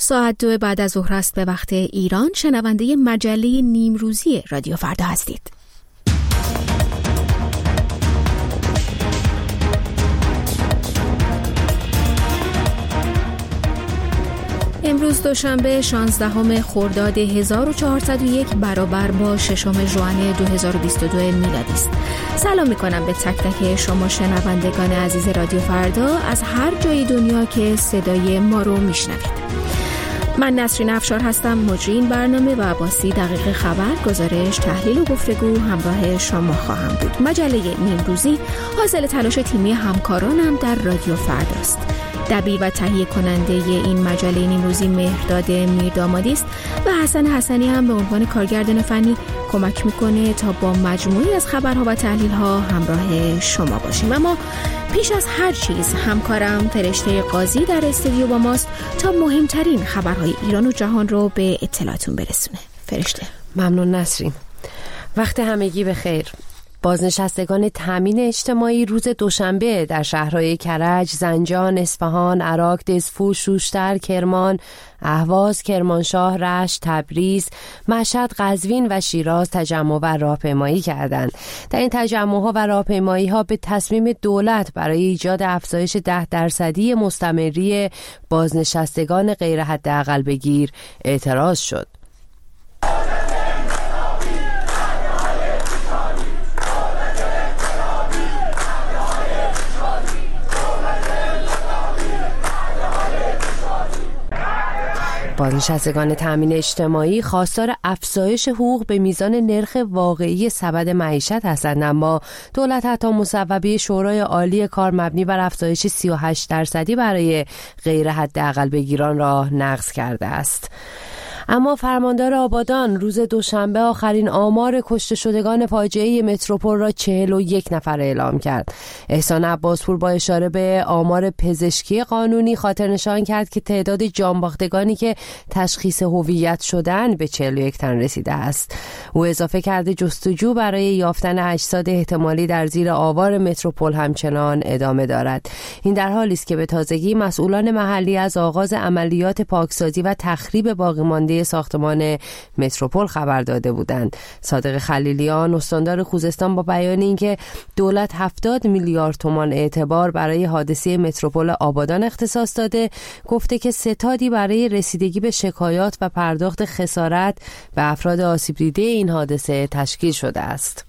ساعت 2 بعد از ظهر است به وقت ایران. شنونده مجله نیمروزی رادیو فردا هستید. امروز دوشنبه 16 خرداد 1401 برابر با 6 ژوئن 2022 میلادی است. سلام می‌کنم به تک تک شما شنوندگان عزیز رادیو فردا از هر جای دنیا که صدای ما رو میشنوید. من نسرین افشار هستم، مجری این برنامه و با 30 دقیقه خبر، گزارش، تحلیل و گفتگو همراه شما خواهم بود. مجله نیمروزی حاصل تلاش تیمی همکارانم در رادیو فردا است. دبیر و تهیه کننده این مجله نیمروزی مهرداد میردامادی است و حسن حسنی هم به عنوان کارگردان فنی کمک میکنه تا با مجموعی از خبرها و تحلیل‌ها همراه شما باشیم. اما پیش از هر چیز همکارم فرشته قاضی در استودیو با ماست تا مهمترین خبرهای ایران و جهان رو به اطلاعتون برسونه. فرشته. ممنون نسرین. وقت همگی بخیر. بازنشستگان تامین اجتماعی روز دوشنبه در شهرهای کرج، زنجان، اصفهان، عراق، دزفول، شوشتر، کرمان، اهواز، کرمانشاه، رشت، تبریز، مشهد، قزوین و شیراز تجمع و راهپیمایی کردند. در این تجمع‌ها و راهپیمایی‌ها به تصمیم دولت برای ایجاد افزایش 10% مستمری بازنشستگان غیر حداقل بگیر اعتراض شد. بازنشستگان تامین اجتماعی خواستار افزایش حقوق به میزان نرخ واقعی سبد معیشت هستند، اما دولت حتی مصوبه شورای عالی کار مبنی بر افزایش 38% برای غیر حداقل بگیران را نقض کرده است. اما فرماندار آبادان روز دوشنبه آخرین آمار کشته شدگان فاجعه متروپول را 41 نفر اعلام کرد. احسان عباسپور با اشاره به آمار پزشکی قانونی خاطر نشان کرد که تعداد جانباختگانی که تشخیص هویت شدند به 41 تن رسیده است. او اضافه کرده جستجو برای یافتن اجساد احتمالی در زیر آوار متروپول همچنان ادامه دارد. این در حالی است که به تازگی مسئولان محلی از آغاز عملیات پاکسازی و تخریب باقی‌مانده ساختمان متروپول خبر داده بودند. صادق خلیلیان استاندار خوزستان با بیان اینکه دولت 70 میلیارد تومان اعتبار برای حادثه متروپول آبادان اختصاص داده، گفته که ستادی برای رسیدگی به شکایات و پرداخت خسارت به افراد آسیب دیده این حادثه تشکیل شده است.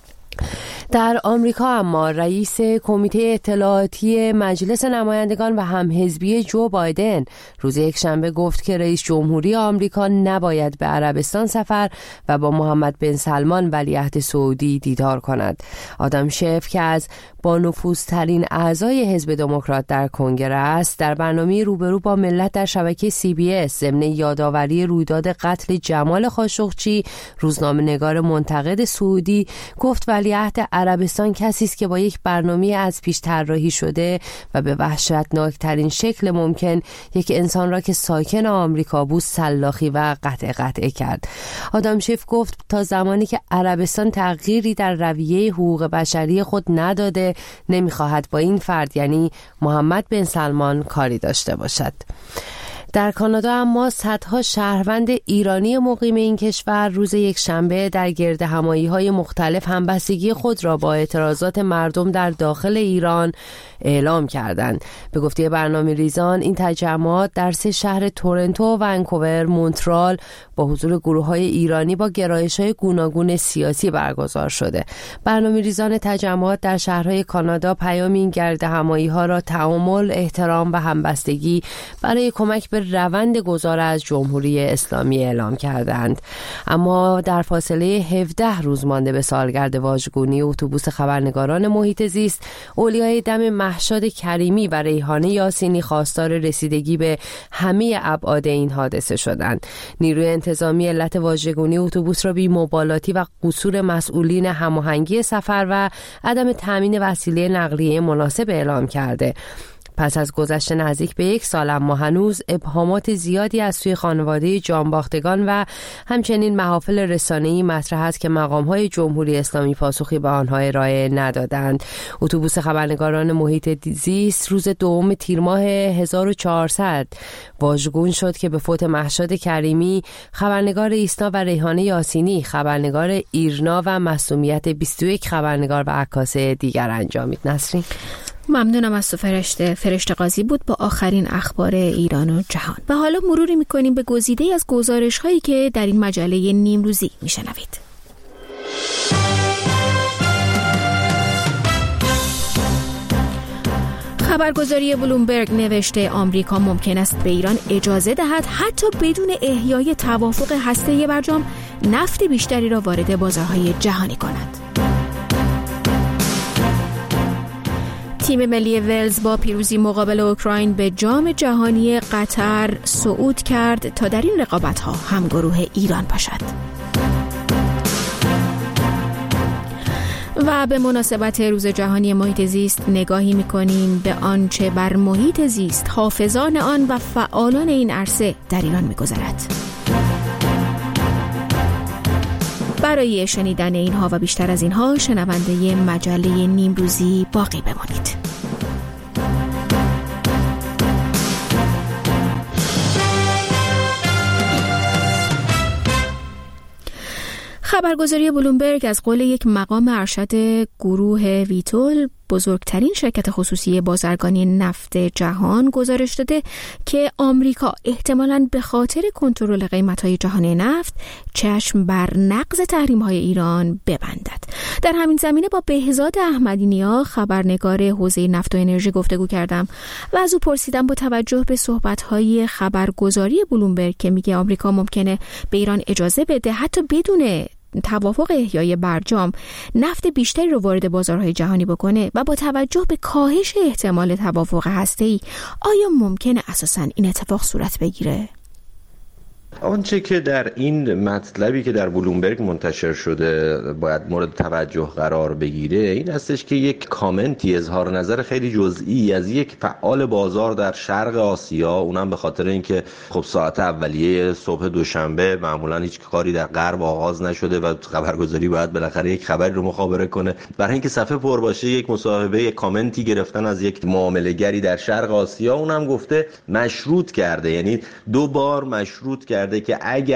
در آمریکا اما رئیس کمیته اطلاعاتی مجلس نمایندگان و همحزبی جو بایدن روز یکشنبه گفت که رئیس جمهوری آمریکا نباید به عربستان سفر و با محمد بن سلمان ولیعهد سعودی دیدار کند. آدم شف که از با نفوذترین اعضای حزب دموکرات در کنگره است، در برنامه روبرو با ملت در شبکه CBS ضمن یادآوری رویداد قتل جمال خاشقچی، روزنامه‌نگار منتقد سعودی گفت ولیعهد عربستان کسی است که با یک برنامه از پیش طراحی شده و به وحشتناکترین شکل ممکن یک انسان را که ساکن آمریکا بود سلاخی و قطع کرد. آدم شف گفت تا زمانی که عربستان تغییری در رویه حقوق بشری خود نداده، نمیخواهد با این فرد یعنی محمد بن سلمان کاری داشته باشد. در کانادا اما صدها شهروند ایرانی مقیم این کشور روز یکشنبه در گردهمایی‌های مختلف همبستگی خود را با اعتراضات مردم در داخل ایران اعلام کردند. به گفته برنامه‌ریزان این تجمعات در 3 شهر تورنتو، ونکوور، مونترال با حضور گروه‌های ایرانی با گرایش‌های گوناگون سیاسی برگزار شده. برنامه‌ریزان تجمعات در شهرهای کانادا پیام این گردهمایی‌ها را تعامل، احترام و همبستگی برای کمک به روند گذار از جمهوری اسلامی اعلام کردند. اما در فاصله 17 روز مانده به سالگرد واژگونی اتوبوس خبرنگاران محیط زیست، اولیای دم مهشاد کریمی و ریحانه یاسینی خواستار رسیدگی به همه ابعاد این حادثه شدند. نیروی انتظامی علت واژگونی اتوبوس را بی‌مبالاتی و قصور مسئولین هماهنگی سفر و عدم تامین وسیله نقلیه مناسب اعلام کرده. پس از گذشت نزدیک به 1 سال اما هنوز ابهامات زیادی از سوی خانواده جانباختگان و همچنین محافل رسانه‌ای مطرح است که مقام‌های جمهوری اسلامی پاسخی به آنها ارائه ندادند. اتوبوس خبرنگاران محیط زیست روز 2 تیر ماه 1400 واژگون شد که به فوت مهشاد کریمی، خبرنگار ایسنا و ریحانه یاسینی، خبرنگار ایرنا و معصومیت 21 خبرنگار و عکاس دیگر انجامید. نسرین، ممنونم از تو فرشته قاضی بود با آخرین اخبار ایران و جهان. و حالا مروری میکنیم به گزیده‌ای از گزارش‌هایی که در این مجله نیمروزی میشنوید. خبرگزاری بلومبرگ نوشته آمریکا ممکن است به ایران اجازه دهد حتی بدون احیای توافق هسته‌ای برجام نفت بیشتری را وارد بازارهای جهانی کند. تیم ملی ولز با پیروزی مقابل اوکراین به جام جهانی قطر صعود کرد تا در این رقابت‌ها همگروه ایران باشد. و به مناسبت روز جهانی محیط زیست نگاهی می‌کنیم به آنچه بر محیط زیست، حافظان آن و فعالان این عرصه در ایران می‌گذرد. برای شنیدن اینها و بیشتر از اینها شنونده مجله نیمروزی باقی بمانید. خبرگزاری بلومبرگ از قول یک مقام ارشد گروه ویتول، بزرگترین شرکت خصوصی بازرگانی نفت جهان، گزارش داده که آمریکا احتمالاً به خاطر کنترل قیمت‌های جهانی نفت چشم بر نقض تحریم‌های ایران ببندد. در همین زمینه با بهزاد احمدی نیا، خبرنگار حوزه نفت و انرژی گفتگو کردم و از او پرسیدم با توجه به صحبت‌های خبرگزاری بلومبرگ که میگه آمریکا ممکنه به ایران اجازه بده حتی بدون توافق احیای برجام نفت بیشتری رو وارد بازارهای جهانی بکنه و با توجه به کاهش احتمال توافق هسته‌ای، آیا ممکنه اساساً این اتفاق صورت بگیره؟ آنچه که در این مطلبی که در بلومبرگ منتشر شده باید مورد توجه قرار بگیره این هستش که یک کامنتی، اظهار نظر خیلی جزئی از یک فعال بازار در شرق آسیا، اونم به خاطر اینکه خب ساعت اولیه صبح دوشنبه معمولا هیچ کاری در غرب آغاز نشده و خبرگزاری باید بالاخره یک خبری رو مخابره کنه. برای اینکه صفحه پر باشه یک مصاحبه، یک کامنتی گرفتن از یک معامله‌گری در شرق آسیا، اونم گفته مشروط کرده، یعنی 2 بار مشروط کرده که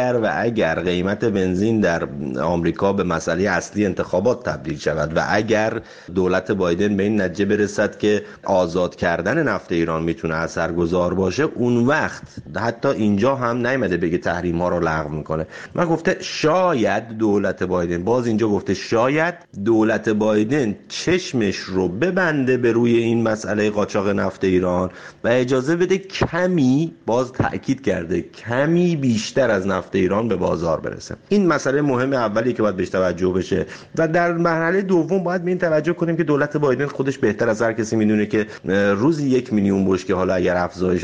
اگر قیمت بنزین در آمریکا به مسئله اصلی انتخابات تبدیل شود و اگر دولت بایدن به این نتیجه برسد که آزاد کردن نفت ایران میتونه اثرگذار باشه، اون وقت حتی اینجا هم نیامده بگه تحریم ها رو لغو میکنه. من گفته شاید دولت بایدن، باز اینجا گفته شاید دولت بایدن چشمش رو ببنده به روی این مسئله قاچاق نفت ایران و اجازه بده کمی، باز تأکید کرده، کمی بیشتر از نفت ایران به بازار برسه. این مسئله مهم اولی که باید بهش توجه بشه و در مرحله دوم باید به این توجه کنیم که دولت بایدن خودش بهتر از هر کسی میدونه که روزی 1 میلیون بشکه، حالا اگر افزایش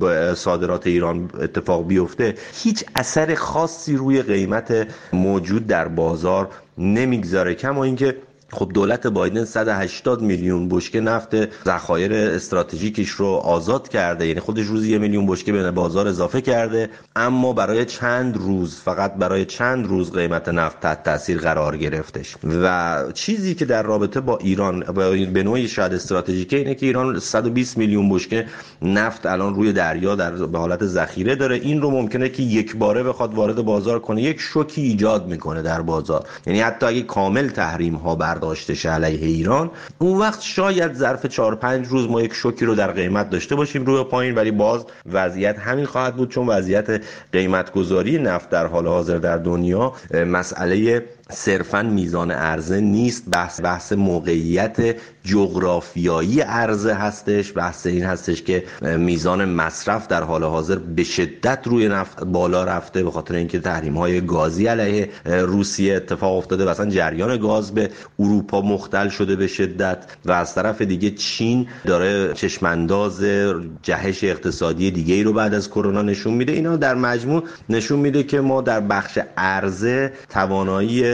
صادرات ایران اتفاق بیفته، هیچ اثر خاصی روی قیمت موجود در بازار نمیگذاره. کما اینکه خب دولت بایدن 180 میلیون بشکه نفت ذخایر استراتژیکش رو آزاد کرده، یعنی خودش روزی 1 میلیون بشکه به بازار اضافه کرده، اما برای چند روز، فقط برای چند روز قیمت نفت تحت تاثیر قرار گرفتش. و چیزی که در رابطه با ایران به نوعی شاید استراتژیکه اینه که ایران 120 میلیون بشکه نفت الان روی دریا به حالت ذخیره داره. این رو ممکنه که یک باره بخواد وارد بازار کنه، یک شوکی ایجاد میکنه در بازار. یعنی حتی اگه کامل تحریم ها برداشتش علیه ایران، اون وقت شاید ظرف 4-5 روز ما یک شوکی رو در قیمت داشته باشیم روی پایین، ولی باز وضعیت همین خواهد بود، چون وضعیت قیمت گذاری نفت در حال حاضر در دنیا مسئله صرفاً میزان عرضه نیست، بحث موقعیت جغرافیایی عرضه هستش، بحث این هستش که میزان مصرف در حال حاضر به شدت روی نفت بالا رفته به خاطر اینکه تحریم‌های گازی علیه روسیه اتفاق افتاده و اصلا جریان گاز به اروپا مختل شده به شدت، و از طرف دیگه چین داره چشمانداز جهش اقتصادی دیگه‌ای رو بعد از کرونا نشون میده. اینا در مجموع نشون میده که ما در بخش عرضه توانایی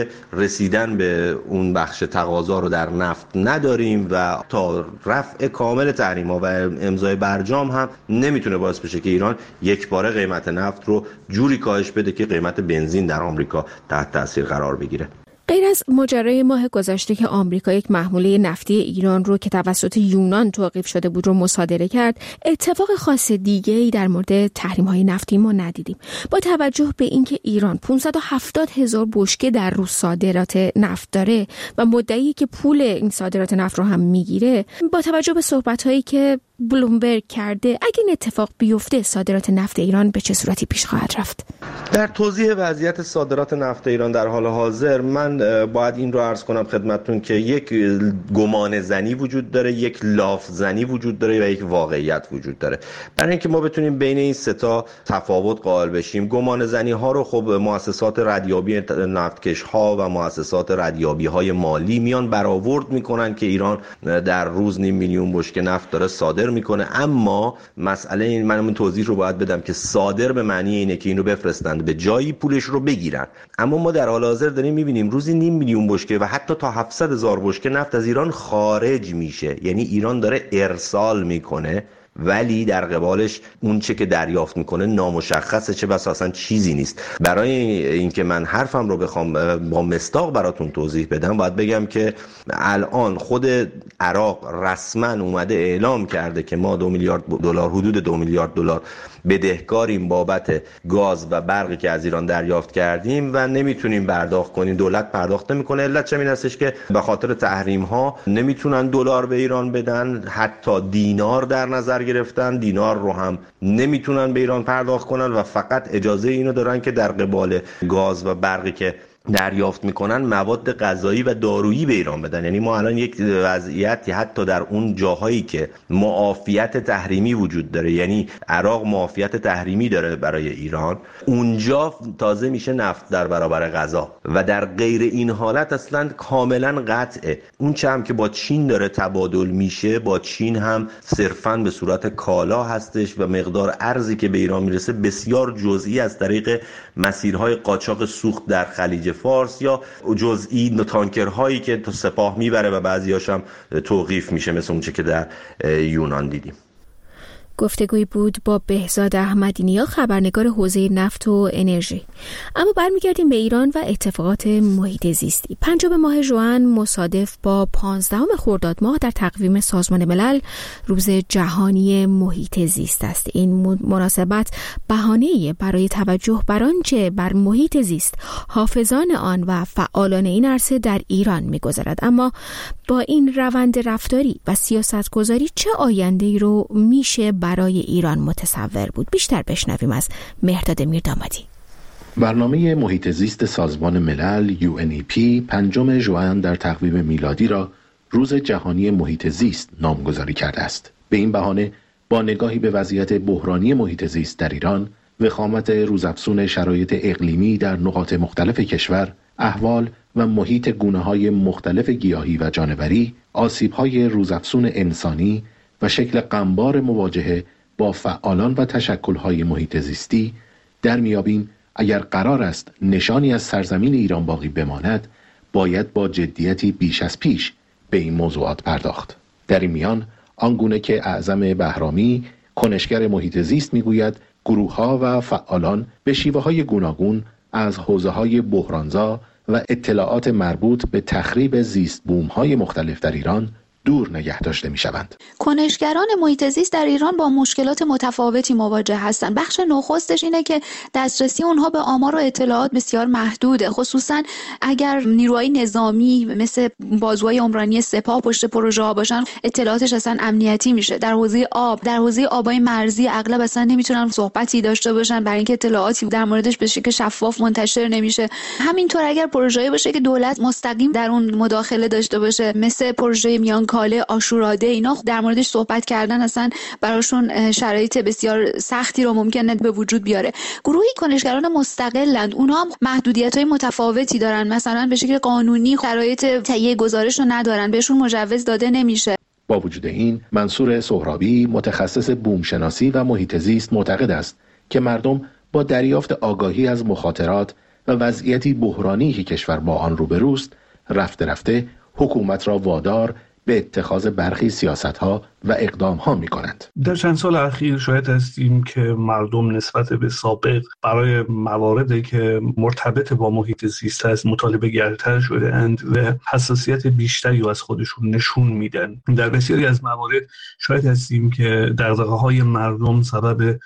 که رسیدن به اون بخش تقاضا رو در نفت نداریم و تا رفع کامل تحریم‌ها و امضای برجام هم نمیتونه باعث بشه که ایران یک باره قیمت نفت رو جوری کاهش بده که قیمت بنزین در آمریکا تحت تاثیر قرار بگیره. غیر از ماجرای ماه گذشته که آمریکا یک محموله نفتی ایران رو که توسط یونان توقیف شده بود رو مصادره کرد، اتفاق خاص دیگه‌ای در مورد تحریم‌های نفتی ما ندیدیم. با توجه به اینکه ایران 570,000 بشکه در روز صادرات نفت داره و مدعی که پول این صادرات نفت رو هم میگیره، با توجه به صحبت‌هایی که بلومبرگ کرده، اگه این اتفاق بیفته صادرات نفت ایران به چه صورتی پیش خواهد رفت؟ در توضیح وضعیت صادرات نفت ایران در حال حاضر من باید این رو عرض کنم خدمتتون که یک گمان زنی وجود داره، یک لاف زنی وجود داره و یک واقعیت وجود داره. برای اینکه ما بتونیم بین این سه تا تفاوت قائل بشیم، گمان زنی ها رو خب مؤسسات ردیابی نفتکش ها و مؤسسات ردیابی های مالی میان برآورد میکنن که ایران در روز 500,000 بشکه نفت داره صادر میکنه. اما مسئله این، من این توضیح رو باید بدم که صادر به معنی اینه که اینو بفرستند به جایی پولش رو بگیرن، اما ما در حال حاضر داریم میبینیم روزی 500,000 بشکه و حتی تا 700,000 بشکه نفت از ایران خارج میشه. یعنی ایران داره ارسال میکنه ولی در قبالش اون چه که دریافت میکنه نامشخصه، چه بسا اصلا چیزی نیست. برای اینکه من حرفم رو بخوام با مصداق براتون توضیح بدم، باید بگم که الان خود عراق رسما اومده اعلام کرده که ما 2 میلیارد دلار، حدود 2 میلیارد دلار بدهکاریم بابت گاز و برقی که از ایران دریافت کردیم و نمیتونیم پرداخت کنیم. دولت پرداخت نمیکنه. علت چه این هستش که به خاطر تحریم ها نمیتونن دلار به ایران بدن، حتی دینار در نظر گرفتن، دینار رو هم نمیتونن به ایران پرداخت کنن و فقط اجازه اینو دارن که در قبال گاز و برقی که دریافت میکنن مواد غذایی و دارویی به ایران بدن. یعنی ما الان یک وضعیتی حتی در اون جاهایی که معافیت تحریمی وجود داره، یعنی عراق معافیت تحریمی داره برای ایران، اونجا تازه میشه نفت در برابر غذا و در غیر این حالت اصلا کاملا قطعه. اون چه هم که با چین داره تبادل میشه، با چین هم صرفاً به صورت کالا هستش و مقدار ارزی که به ایران میرسه بسیار جزئی از طریق مسیرهای قاچاق سوخت در خلیج فارس یا جزئی تانکرهایی که تو سپاه میبره و بعضیاش هم توقیف میشه، مثل اون چه که در یونان دیدیم. گفتگویی بود با بهزاد احمدی‌نیا، خبرنگار حوزه نفت و انرژی. اما برمیگردیم به ایران و اتفاقات محیط زیستی. 5 ماه ژوئن مصادف با 15 خرداد ماه در تقویم سازمان ملل روز جهانی محیط زیست است. این مناسبت بهانه‌ای برای توجه بر آنچه بر محیط زیست حافظان آن و فعالان این عرصه در ایران می‌گذرد. اما با این روند رفتاری و سیاست‌گذاری چه آینده‌ای رو میشه برای ایران متصور بود؟ بیشتر بشنویم از مهرداد میردامادی. برنامه محیط زیست سازمان ملل UNEP 5 ژوئن در تقویم میلادی را روز جهانی محیط زیست نامگذاری کرده است. به این بهانه با نگاهی به وضعیت بحرانی محیط زیست در ایران، وخامت روزافزون شرایط اقلیمی در نقاط مختلف کشور، احوال و محیط گونه‌های مختلف گیاهی و جانوری، آسیب‌های روزافزون انسانی و شکل غمبار مواجهه با فعالان و تشکل‌های محیط زیستی در میابیم اگر قرار است نشانی از سرزمین ایران باقی بماند، باید با جدیتی بیش از پیش به این موضوعات پرداخت. در این میان آنگونه که اعظم بهرامی، کنشگر محیط زیست میگوید، گروه‌ها و فعالان به شیوه‌های گوناگون از حوزه‌های بحرانزا و اطلاعات مربوط به تخریب زیست بوم‌های مختلف در ایران دور نگه داشته می‌شوند. کنشگران محیط زیست در ایران با مشکلات متفاوتی مواجه هستند. بخش نخستش اینه که دسترسی اونها به آمار و اطلاعات بسیار محدوده، خصوصا اگر نیروهای نظامی مثل بازوهای عمرانی سپاه پشت پروژه ها باشن، اطلاعاتش اصلا امنیتی میشه. در حوزه آب، در حوزه آبای مرزی اغلب اصلا نمیتونن صحبتی داشته باشن برای اینکه اطلاعاتی در موردش به شکل شفاف منتشر نمیشه. همینطور اگر پروژه‌ای باشه که دولت مستقیم در اون مداخله داشته باشه، مثل پروژه میان کاله، آشوراده، اینا در موردش صحبت کردن اصلا براشون شرایط بسیار سختی رو ممکنه به وجود بیاره. گروهی کنشگران مستقلند، اونها هم محدودیت‌های متفاوتی دارن، مثلا به شکل قانونی شرایط تهیه گزارش رو ندارن، بهشون مجوز داده نمیشه. با وجود این، منصور سهرابی، متخصص بومشناسی و محیط زیست، معتقد است که مردم با دریافت آگاهی از مخاطرات و وضعیتی بحرانی که کشور با آن روبروست رفته رفته حکومت را وادار به اتخاذ برخی سیاست‌ها و اقدام‌ها می‌کنند. در چند سال اخیر شاهد هستیم که مردم نسبت به سابق برای مواردی که مرتبط با محیط زیست است مطالبه گرتر شده اند و حساسیت بیشتری از خودشون نشون میدن. در بسیاری از موارد شاهد هستیم که دغدغه‌های مردم سبب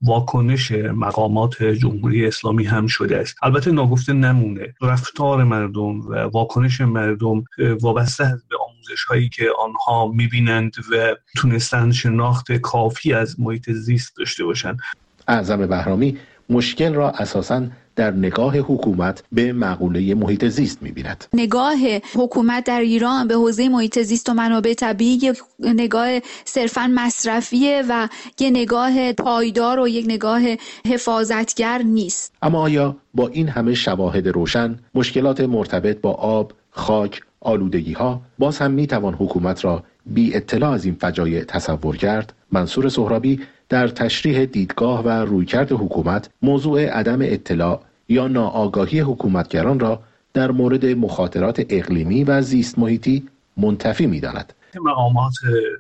واکنش مقامات جمهوری اسلامی هم شده است. البته ناگفته نمونه رفتار مردم و واکنش مردم وابسته است به آموزش هایی که آنها میبینند و تونستند شناخت کافی از محیط زیست داشته باشند. اعظم بهرامی مشکل را اساساً در نگاه حکومت به مقوله محیط زیست می‌بیند. نگاه حکومت در ایران به حوزه محیط زیست و منابع طبیعی یک نگاه صرفاً مصرفیه و یک نگاه پایدار و یک نگاه حفاظتگر نیست. اما آیا با این همه شواهد روشن مشکلات مرتبط با آب، خاک، آلودگی‌ها باز هم می‌توان حکومت را بی اطلاع از این فجایع تصور کرد؟ منصور سهرابی در تشریح دیدگاه و رویکرد حکومت موضوع عدم اطلاع یا ناآگاهی حکومتگران را در مورد مخاطرات اقلیمی و زیست محیطی منتفی می‌داند. مقامات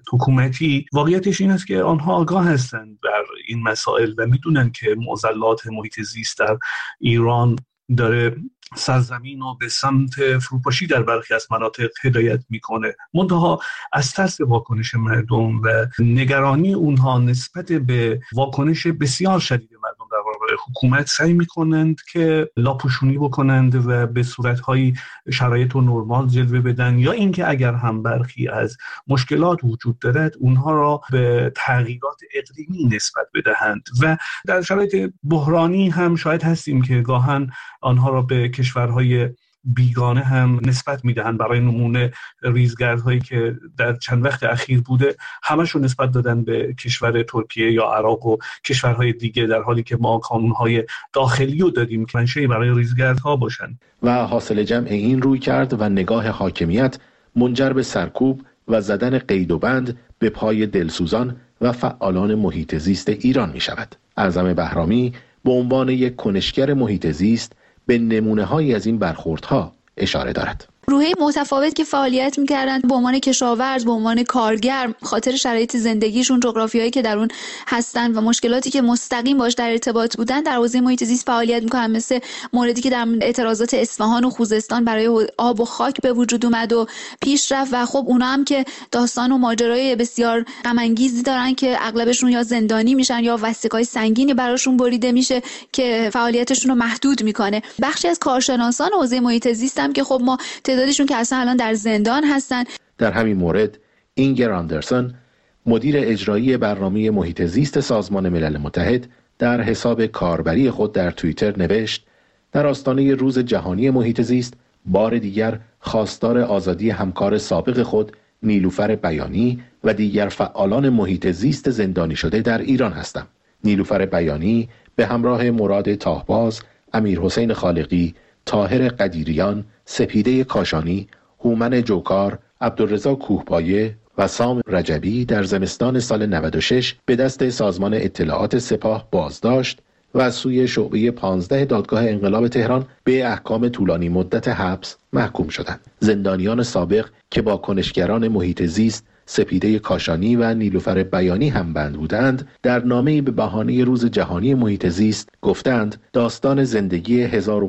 حکومتی واقعیتش این است که آنها آگاه هستند بر این مسائل و می‌دونند که معضلات محیط زیست در ایران داره سرزمین و به سمت فروپاشی در برخی از مناطق هدایت میکنه. منتها از ترس واکنش مردم و نگرانی اونها نسبت به واکنش بسیار شدید مردم در برابر حکومت سعی میکنند که لاپوشونی بکنند و به صورتهای شرایط و نرمال جلوه بدن، یا اینکه اگر هم برخی از مشکلات وجود دارد اونها را به تغییرات اقلیمی نسبت بدهند. و در شرایط بحرانی هم شاید هستیم که گاهن آنها را به کشورهای بیگانه هم نسبت میدهند. برای نمونه ریزگردهایی که در چند وقت اخیر بوده همشون نسبت دادن به کشور ترکیه یا عراق و کشورهای دیگه، در حالی که ما قانونهای داخلی رو دادیم که منشأ برای ریزگردها باشن. و حاصل جمع این روی کرد و نگاه حاکمیت منجر به سرکوب و زدن قید و بند به پای دلسوزان و فعالان محیط زیست ایران می شود. اعظم بهرامی به عنوان یک کنشگر محیط زیست به نمونه‌هایی از این برخوردها اشاره دارد. گروه‌های متفاوت که فعالیت می‌کردند به عنوان کشاورز، به عنوان کارگر، خاطر شرایط زندگیشون، جغرافیایی که در اون هستن و مشکلاتی که مستقیم باش در ارتباط بودن، در حوزه محیط زیست فعالیت می‌کنن. مثل موردی که در اعتراضات اصفهان و خوزستان برای آب و خاک به وجود اومد و پیش رفت. و خب اونا هم که داستان و ماجرای بسیار غم انگیزی دارن که اغلبشون یا زندانی میشن یا وثیقه‌های سنگینی براشون بریده میشه که فعالیتشون رو محدود میکنه. بخشی از کارشناسان حوزه محیط زیست هم که خب ما تعدادشون که اصلا الان در زندان هستن. در همین مورد اینگر آندرسون، مدیر اجرایی برنامه محیط زیست سازمان ملل متحد، در حساب کاربری خود در توییتر نوشت: در آستانه روز جهانی محیط زیست بار دیگر خواستار آزادی همکار سابق خود نیلوفر بیانی و دیگر فعالان محیط زیست زندانی شده در ایران هستم. نیلوفر بیانی به همراه مراد تاهباز، امیر حسین خالقی، طاهر قدیریان، سپیده کاشانی، هومن جوکار، عبدالرضا کوهپایه و سام رجبی در زمستان سال 96 به دست سازمان اطلاعات سپاه بازداشت و از سوی شعبه 15 دادگاه انقلاب تهران به احکام طولانی مدت حبس محکوم شدند. زندانیان سابق که با کنشگران محیط زیست سپیده کاشانی و نیلوفر بیانی هم بند بودند، در نامه‌ای به بهانه روز جهانی محیط زیست گفتند داستان زندگی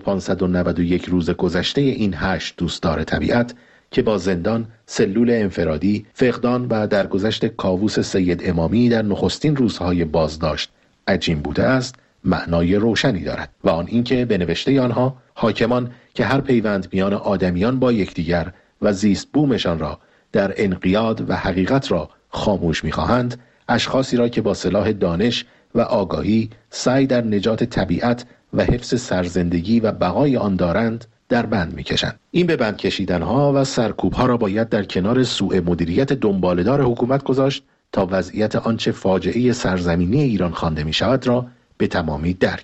1591 روز گذشته این 8 دوستدار طبیعت که با زندان، سلول انفرادی، فقدان و درگذشت کاووس سید امامی در نخستین روزهای بازداشت عجین بوده است، معنای روشنی دارد و آن اینکه به نوشته آنها حاکمان که هر پیوند میان آدمیان با یکدیگر و زیست بومشان را در انقیاد و حقیقت را خاموش می‌خواهند، اشخاصی را که با سلاح دانش و آگاهی سعی در نجات طبیعت و حفظ سرزندگی و بقای آن دارند در بند می‌کشند. این به بند کشیدنها و سرکوب‌ها را باید در کنار سوء مدیریت دنباله‌دار حکومت گذاشت تا وضعیت آنچه فاجعه سرزمینی ایران خوانده می‌شود را به تمامی درک کرد.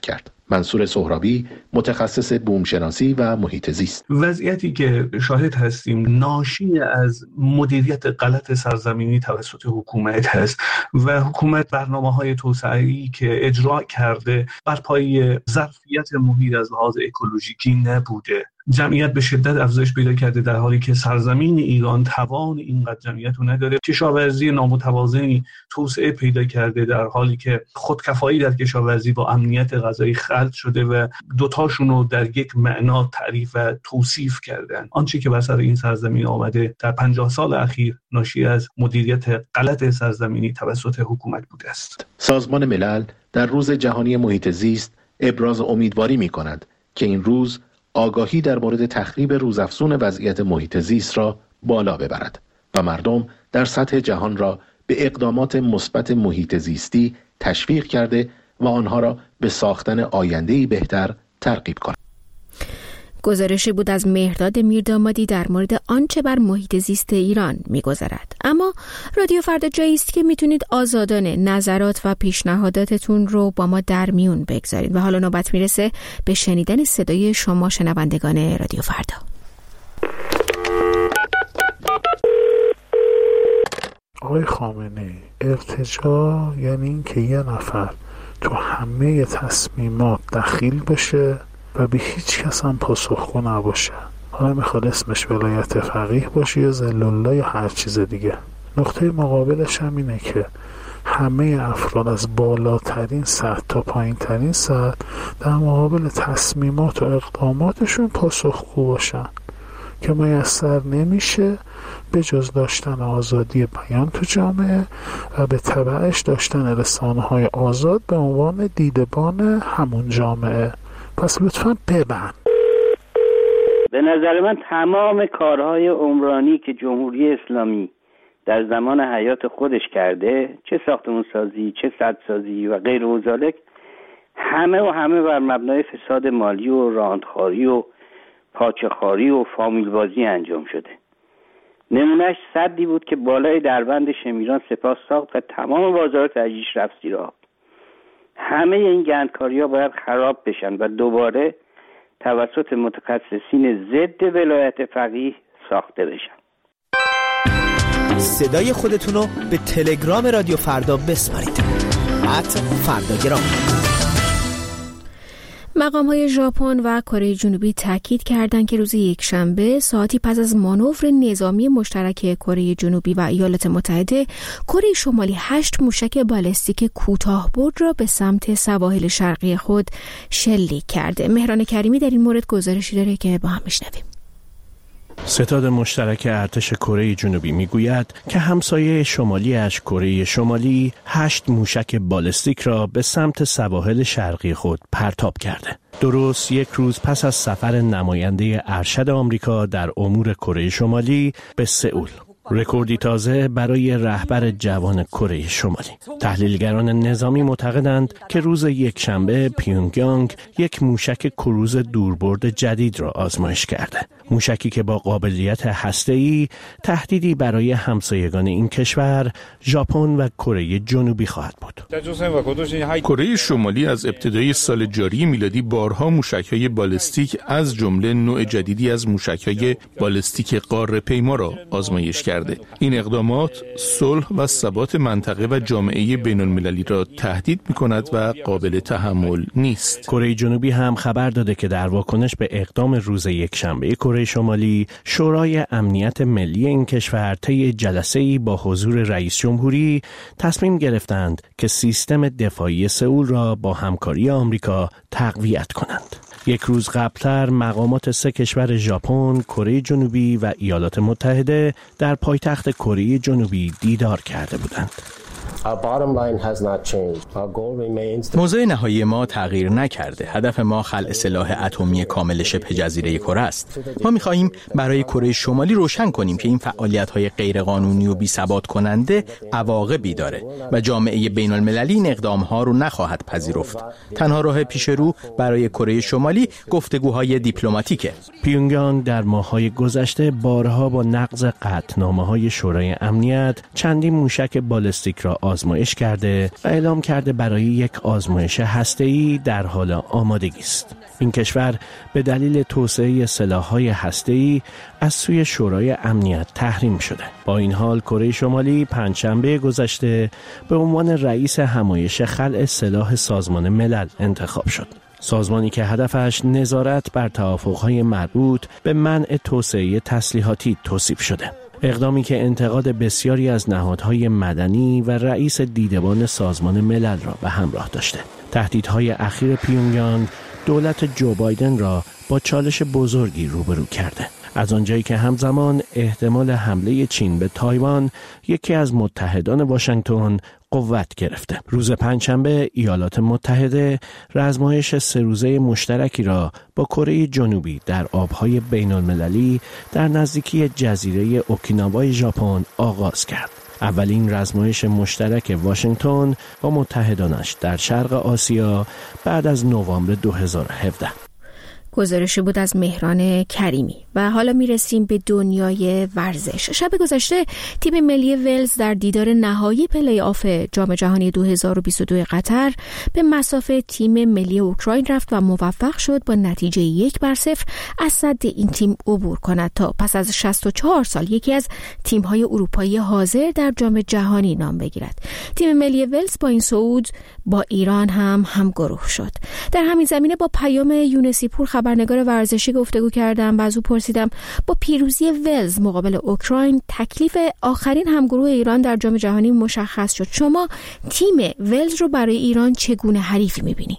منصور سهرابی متخصص بومشناسی و محیط زیست: وضعیتی که شاهد هستیم ناشی از مدیریت غلط سرزمینی توسط حکومت هست و حکومت برنامه‌های توسعه‌ای که اجرا کرده بر پایه ظرفیت محیط از لحاظ اکولوژیکی نبوده. جمعیت به شدت افزایش پیدا کرده در حالی که سرزمین ایران توان اینقدر جمعیت رو نداره. کشاورزی نامتوازنی توسعه پیدا کرده در حالی که خودکفایی در کشاورزی با امنیت غذایی خلط شده و دوتاشون رو در یک معنا تعریف و توصیف کردن. آنچه که بر سر این سرزمین آمده در 50 سال اخیر ناشی از مدیریت غلط سرزمینی توسط حکومت بوده است. سازمان ملل در روز جهانی محیط زیست ابراز امیدواری می‌کند که این روز آگاهی در مورد تخریب روزافزون وضعیت محیط زیست را بالا ببرد و مردم در سطح جهان را به اقدامات مثبت محیط زیستی تشویق کرده و آنها را به ساختن آینده‌ای بهتر ترغیب کند. گزارشی بود از مهرداد میردامادی در مورد آنچه بر محیط زیست ایران می‌گذرد. اما رادیو فردا جایی است که میتونید آزادانه نظرات و پیشنهاداتتون رو با ما در میون بگذارید و حالا نوبت میرسه به شنیدن صدای شما شنوندگان رادیو فردا. آقای خامنه‌ای، ارتجاع یعنی این که یه نفر تو همه تصمیمات دخیل بشه و به هیچ کس هم پاسخگو نباشه. حالا میخواد اسمش ولایت فقیه باشه یا ذل‌الله یا هر چیز دیگه. نقطه مقابلش هم اینه که همه افراد از بالاترین سطح تا پایین ترین سطح در مقابل تصمیمات و اقداماتشون پاسخگو باشن که میسر نمیشه به جز داشتن آزادی بیان تو جامعه و به تبعش داشتن رسانه‌های آزاد به عنوان دیدبان همون جامعه. پس لطفاً ببند. به نظر من تمام کارهای عمرانی که جمهوری اسلامی در زمان حیات خودش کرده، چه ساختمون سازی، چه سدسازی و غیر و ذالک، همه بر مبنای فساد مالی و راندخاری و پاچه‌خواری و فامیل بازی انجام شده. نمونهش سدی بود که بالای دربند شمیران سپاه ساخت و تمام بازار تجهیز رفت زیر آب. همه این گندکاری‌ها باید خراب بشن و دوباره توسط متخصصین ضد ولایت فقیه ساخته بشن. صدای خودتونو به تلگرام رادیو فردا بسپارید. @فرداگرام. مقام‌های ژاپن و کره جنوبی تاکید کردند که روز یکشنبه ساعتی پس از مانور نظامی مشترک کره جنوبی و ایالات متحده، کره شمالی 8 موشک بالستیک کوتاه‌برد را به سمت سواحل شرقی خود شلیک کرده. مهران کریمی در این مورد گزارشی داره که با هم میشنویم. ستاد مشترک ارتش کره جنوبی میگوید که همسایه شمالیش کره شمالی 8 موشک بالستیک را به سمت سواحل شرقی خود پرتاب کرده. درست یک روز پس از سفر نماینده ارشد آمریکا در امور کره شمالی به سئول، رکوردی تازه برای رهبر جوان کره شمالی. تحلیلگران نظامی معتقدند که روز یکشنبه پیونگیانگ یک موشک کروز دوربرد جدید را آزمایش کرده. موشکی که با قابلیت هسته‌ای تهدیدی برای همسایگان این کشور، ژاپن و کره جنوبی خواهد بود. کره شمالی از ابتدای سال جاری میلادی بارها موشک‌های بالستیک از جمله نوع جدیدی از موشک‌های بالستیک قاره پیما را آزمایش کرده. این اقدامات صلح و ثبات منطقه و جامعه بین‌المللی را تهدید می‌کند و قابل تحمل نیست. کره جنوبی هم خبر داده که در واکنش به اقدام روز یکشنبه کره شمالی، شورای امنیت ملی این کشور طی جلسه‌ای با حضور رئیس جمهوری تصمیم گرفتند که سیستم دفاعی سئول را با همکاری آمریکا تقویت کنند. یک روز قبلتر مقامات 3 کشور ژاپن، کره جنوبی و ایالات متحده در پایتخت کره جنوبی دیدار کرده بودند. موضوع نهایی ما تغییر نکرده. هدف ما خلع سلاح اتمی کامل شبه جزیره کره است. ما می‌خواهیم برای کره شمالی روشن کنیم که این فعالیت‌های غیرقانونی و بی‌ثبات کننده عواقبی داره و جامعه بین‌المللی این اقدام‌ها رو نخواهد پذیرفت. تنها راه پیش رو برای کره شمالی گفتگوهای دیپلماتیکه. پیونگیانگ در ماه‌های گذشته بارها با نقض قطعنامه‌های شورای امنیت چندین موشک بالستیک را آزمایش کرده و اعلام کرده برای یک آزمایش هسته‌ای در حال آمادگی است. این کشور به دلیل توسعه سلاح‌های هسته‌ای از سوی شورای امنیت تحریم شده. با این حال کره شمالی پنجشنبه گذشته به عنوان رئیس همایش خلع سلاح سازمان ملل انتخاب شد. سازمانی که هدفش نظارت بر توافق‌های مربوط به منع توسعه تسلیحاتی توصیف شده. اقدامی که انتقاد بسیاری از نهادهای مدنی و رئیس دیدبان سازمان ملل را به همراه داشته. تهدیدهای اخیر پیونگیانگ دولت جو بایدن را با چالش بزرگی روبرو کرده. از آنجایی که همزمان احتمال حمله چین به تایوان، یکی از متحدان واشنگتن، قوت گرفته. روز پنجشنبه ایالات متحده آزمایش 3 روزه مشترکی را با کره جنوبی در آبهای بین‌المللی در نزدیکی جزیره اوکیناوای ژاپن آغاز کرد. اولین آزمایش مشترک واشنگتن با متحدانش در شرق آسیا بعد از نوامبر 2017. گزارشی بود از مهران کریمی. و حالا میرسیم به دنیای ورزش. شب گذشته تیم ملی ولز در دیدار نهایی پلی آف جام جهانی 2022 قطر به مصاف تیم ملی اوکراین رفت و موفق شد با نتیجه 1-0 از سد این تیم عبور کند تا پس از 64 سال یکی از تیم‌های اروپایی حاضر در جام جهانی نام بگیرد. تیم ملی ولز با این صعود با ایران هم گروه شد. در همین زمینه با پیام یونسی پور خبرنگار ورزشی گفتگو کردم و از او پرسیدم با پیروزی ولز مقابل اوکراین تکلیف آخرین همگروه ایران در جام جهانی مشخص شد. شما تیم ولز رو برای ایران چگونه حریفی می‌بینی؟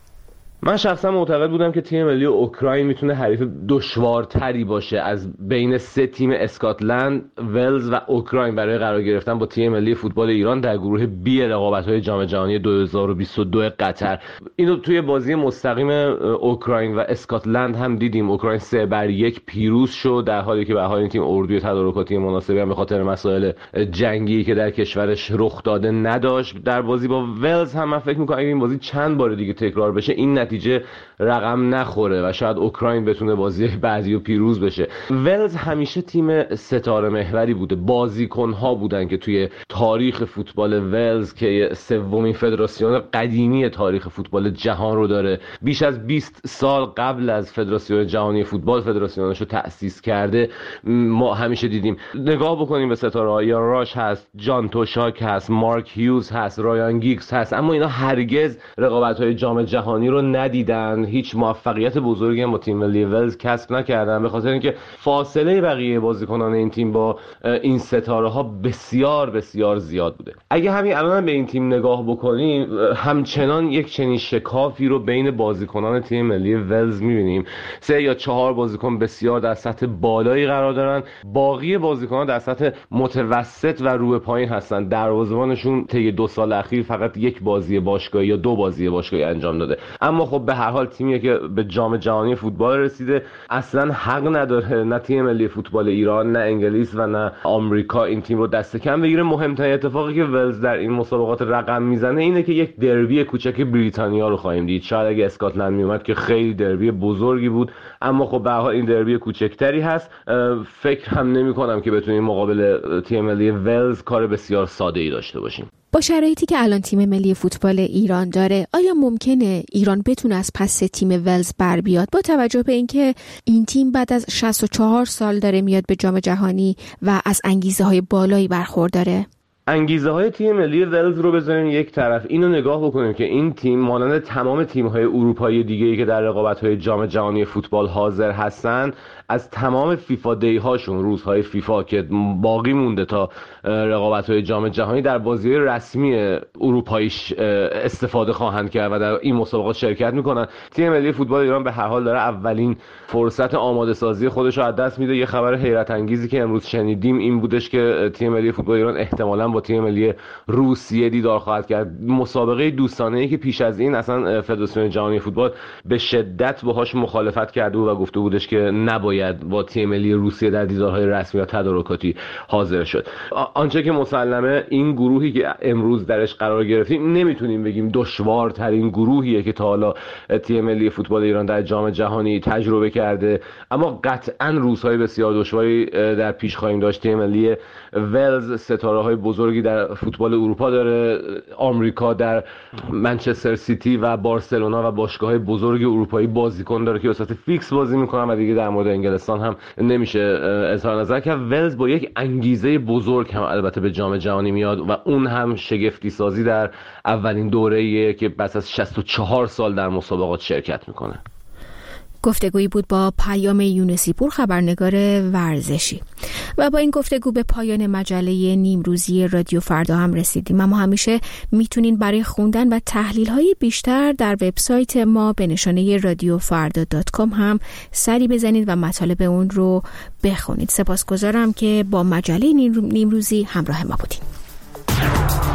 من شخصا معتقد بودم که تیم ملی اوکراین میتونه حریف دشوارتری باشه از بین 3 تیم اسکاتلند، ولز و اوکراین برای قرار گرفتن با تیم ملی فوتبال ایران در گروه B رقابت‌های جام جهانی 2022 قطر. اینو توی بازی مستقیم اوکراین و اسکاتلند هم دیدیم. اوکراین 3-1 پیروز شد در حالی که به حال این تیم اردوی تدارکاتی مناسبی هم به خاطر مسائل جنگی که در کشورش رخ داده نداشت. در بازی با ولز هم من فکر می‌کنم اگه این بازی چند بار دیگه تکرار بشه این نتیجه رقم نخوره و شاید اوکراین بتونه بازی بعدی رو پیروز بشه. ولز همیشه تیم ستاره محوری بوده. بازیکن‌ها بودن که توی تاریخ فوتبال ولز که 3مین فدراسیون قدیمی تاریخ فوتبال جهان رو داره، بیش از 20 سال قبل از فدراسیون جهانی فوتبال فدراسیونش رو تأسیس کرده، ما همیشه دیدیم. نگاه بکنیم به ستاره‌ها، یان راش هست، جان توشاک هست، مارک هیوز هست، رایان گیگز هست، اما اینا هرگز رقابت‌های جام جهانی رو ندیدن. هیچ موفقیت بزرگی هم با تیم ملی ولز کسب نکردن به خاطر اینکه فاصله بقیه بازیکنان این تیم با این ستاره ها بسیار بسیار زیاد بوده. اگه همین الان به این تیم نگاه بکنیم، همچنان یک چنین شکافی رو بین بازیکنان تیم ملی ولز می‌بینیم. 3 یا 4 بازیکن بسیار در سطح بالایی قرار دارن، باقی بازیکنان در سطح متوسط و رو به پایین هستن. دروازه‌بانشون طی 2 سال اخیر فقط 1 بازی باشگاهی یا 2 بازی باشگاهی انجام داده. اما خب به هر حال تیمیه که به جام جهانی فوتبال رسیده، اصلا حق نداره نه تیم ملی فوتبال ایران، نه انگلیس و نه آمریکا این تیم رو دست کم بگیره. مهمترین اتفاقی که ولز در این مسابقات رقم میزنه اینه که یک دربی کوچک بریتانیا رو خواهیم دید. شاید اگه اسکاتلند میومد که خیلی دربی بزرگی بود، اما خب به هر حال این دربی کوچکتری هست. فکر هم نمی‌کنم که بتونیم مقابل تیم ملی ولز کار بسیار ساده‌ای داشته باشیم. با شرایطی که الان تیم ملی فوتبال ایران داره، آیا ممکنه ایران بتونه از پس تیم ولز بر بیاد با توجه به اینکه این تیم بعد از 64 سال داره میاد به جام جهانی و از انگیزه‌های بالایی برخورداره؟ انگیزه های تیم ملی ولز رو بذاریم یک طرف، اینو نگاه بکنیم که این تیم مانند تمام تیم های اروپایی دیگه‌ای که در رقابت های جام جهانی فوتبال حاضر هستن، از تمام فیفا دی هاشون، روزهای فیفا که باقی مونده تا رقابت های جام جهانی، در بازی رسمی اروپایی استفاده خواهند کرد و در این مسابقات شرکت میکنن. تیم ملی فوتبال ایران به هر حال داره اولین فرصت آماده سازی خودش رو از دست میده. یه خبر حیرت انگیزی که امروز شنیدیم این بودش که تیم ملی فوتبال ایران احتمالاً با تیم ملی روسیه دیدار خواهد کرد. مسابقه دوستانه‌ای که پیش از این اصلا فدراسیون جهانی فوتبال به شدت باهاش مخالفت کرده بود و گفته بودش که نباید با تیم ملی روسیه در دیدارهای رسمی یا تدارکاتی حاضر شد. آنچه که مسلمه این گروهی که امروز درش قرار گرفتیم نمیتونیم بگیم دشوارترین گروهیه که تا حالا تیم ملی فوتبال ایران در جام جهانی تجربه کرده، اما قطعاً روزهای بسیار دشواری در پیش خواهیم داشت. تیم ملی ولز ستاره‌های بزرگ بزرگی در فوتبال اروپا داره. آمریکا در منچستر سیتی و بارسلونا و باشگاه‌های بزرگ اروپایی بازیکن داره که به صورت فیکس بازی میکنن و دیگه در مورد انگلستان هم نمیشه اظهار نظر کرد. ولز با یک انگیزه بزرگ هم البته به جام جهانی میاد و اون هم شگفتی سازی در اولین دوره‌ایه که پس از 64 سال در مسابقات شرکت میکنه. گفتگویی بود با پیام یونسی پور، خبرنگار ورزشی. و با این گفتگو به پایان مجله نیمروزی رادیو فردا هم رسیدیم. اما همیشه میتونین برای خوندن و تحلیل‌های بیشتر در وبسایت ما به نشانه radiofarda.com هم سری بزنید و مطالب اون رو بخونید. سپاسگزارم که با مجله نیمروزی همراه ما بودین.